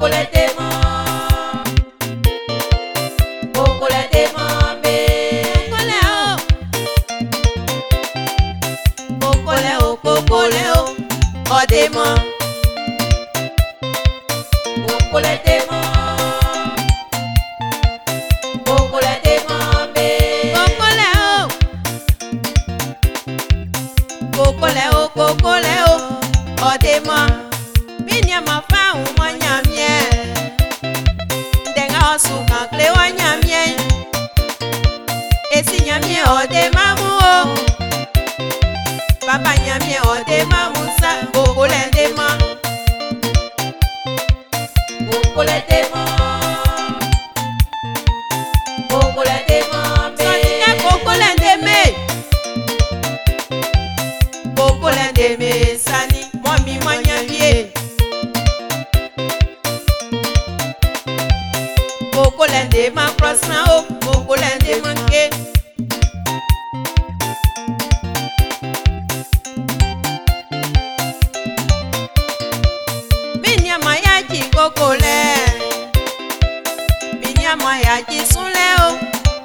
Papa nyamie ode mamusa kokole dema kokole dema sonika kokole deme sani momi manyamie kokole dema crossna o kokole dema ke kokole binyama ya jisule o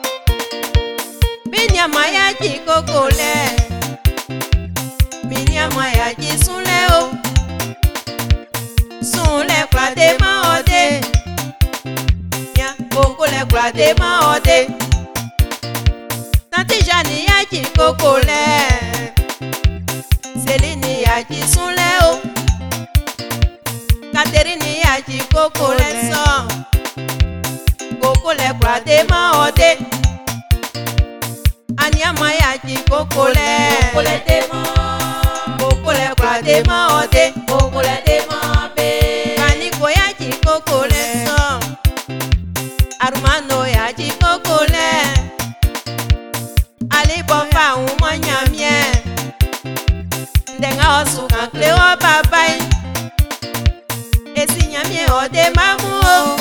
binyama ya jikokole binyama ya jisule o sule kwade ma ode nya kokole kwade ma ode Tante Jani ya jikokole Celine ya jisule o Catherine ya ji kokole so kokole kwade ma ode Anyama ya ji kokole kwade ma ode Kaniko ya ji kokole so Armano ya ji kokole Ali bofa umanyamie Ndenga osu kankle o babai Esi nyamie ode mamu o